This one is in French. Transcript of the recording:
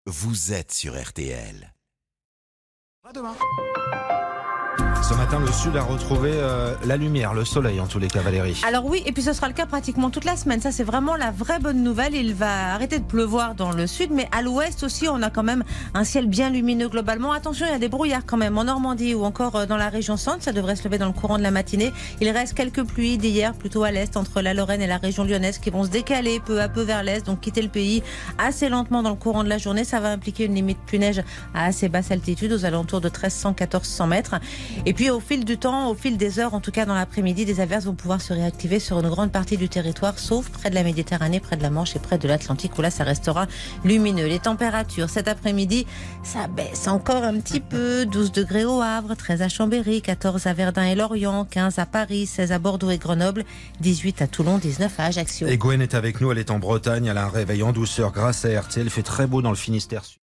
vous êtes sur RTL. À demain. Ce matin, le sud a retrouvé la lumière, le soleil en tous les cas, Valérie. Alors oui, et puis ce sera le cas pratiquement toute la semaine. Ça, c'est vraiment la vraie bonne nouvelle. Il va arrêter de pleuvoir dans le sud, mais à l'ouest aussi, on a quand même un ciel bien lumineux globalement. Attention, il y a des brouillards quand même en Normandie ou encore dans la région centre. Ça devrait se lever dans le courant de la matinée. Il reste quelques pluies d'hier, plutôt à l'est, entre la Lorraine et la région lyonnaise, qui vont se décaler peu à peu vers l'est, donc quitter le pays assez lentement dans le courant de la journée. Ça va impliquer une limite pluie-neige à assez basse altitude, aux alentours de 1300-1400 mètres. Et puis au fil du temps, au fil des heures, en tout cas dans l'après-midi, des averses vont pouvoir se réactiver sur une grande partie du territoire, sauf près de la Méditerranée, près de la Manche et près de l'Atlantique, où là ça restera lumineux. Les températures cet après-midi, ça baisse encore un petit peu. 12 degrés au Havre, 13 à Chambéry, 14 à Verdun et Lorient, 15 à Paris, 16 à Bordeaux et Grenoble, 18 à Toulon, 19 à Ajaccio. Et Gwen est avec nous, elle est en Bretagne, elle a un réveil en douceur grâce à RTL. Il fait très beau dans le Finistère.